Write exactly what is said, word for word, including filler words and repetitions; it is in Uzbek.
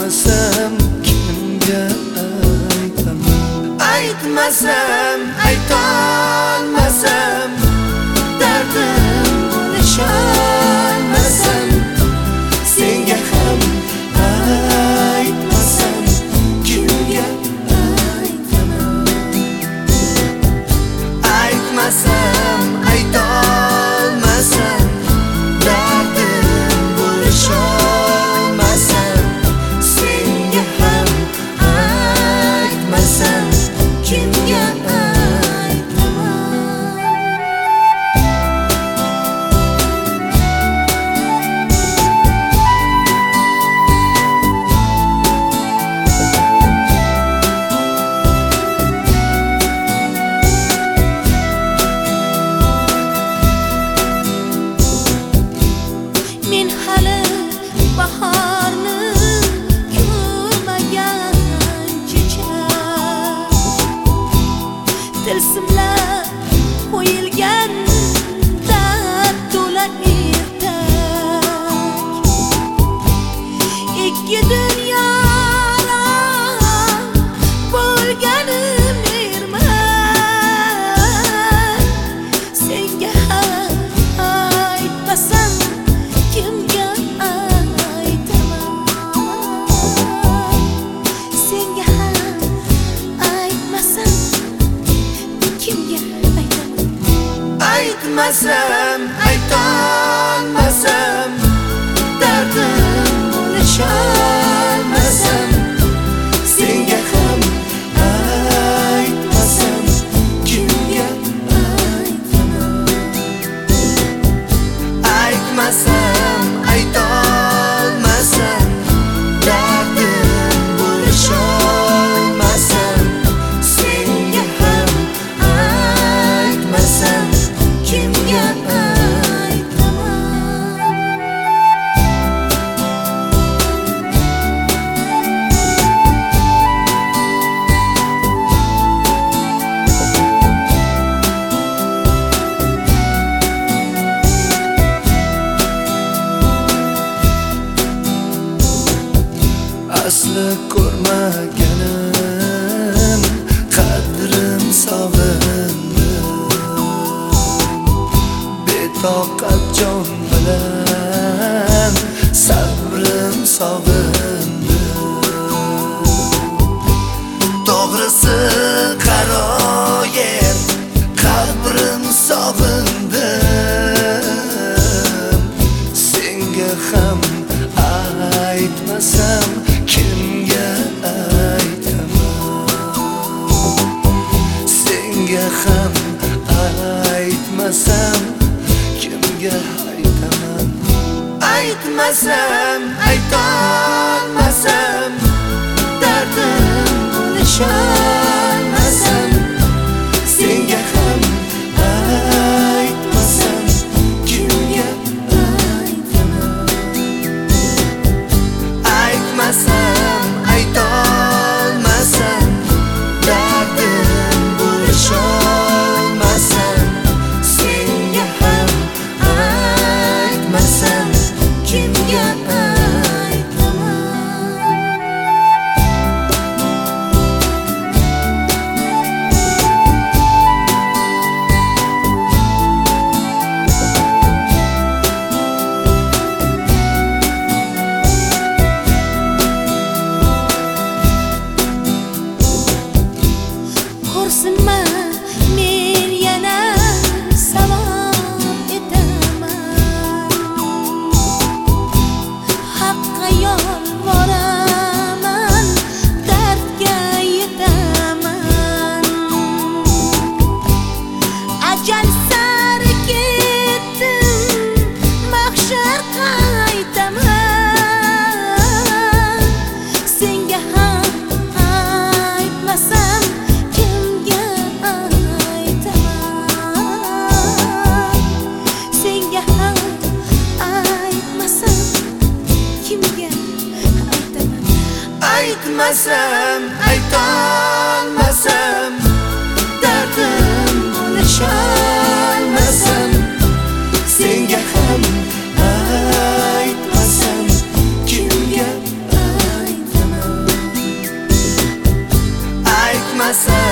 aytmasam kimga aytaman? Aytmasam, aytolmasam, dardim bo'lisholmasam, senga ham aytmasam kimga aytaman? Aytmasam, aytolmasam, dardim bo'lisholmasam, senga ham aytmasam kimga Men hali bahorni ko'rmagan chechak, tilsimlab qo'yilgan dard to'la ertak. Ikki dunyoda bo'lganim erman, senga aytmasam kimga aytaman? Senga aytmasam kimga aytaman? Aytmasam, aytolmasam, dardim bo'lisholmasam, senga ham aytmasam kimga aytaman? Aytmasam, aytolmasam, dardim bo'lisholmasam, senga ham aytmasam kimga aytaman? Asli ko'rmaganim qadrim sog'indi, betoqat jon bilan sabrim sog'indi. To'g'risi qaroyib qabrim sog'indi, senga ham aytmasam kimga aytaman? Senga ham aytmasam kimga aytaman? Aytmasam, aytolmasam, dardim bo'lisholmasam, senga ham aytmasam kimga aytaman? Aytmasam, aytolmasam, dardim bo'lisholmasam, senga ham aytmasam kimga aytaman? Xo'rsinma, men yana salom etaman. Haqqa yolvoraman, dardga yetaman. Ajal sari ketdim, mahshar qaytaman. Senga ham aytmasam kimga aytaman? Senga ham aytmasam kimga aytaman? Aytmasam, aytolmasam, dardim bo'lisholmasam, senga ham aytmasam kimga aytaman? aytmasam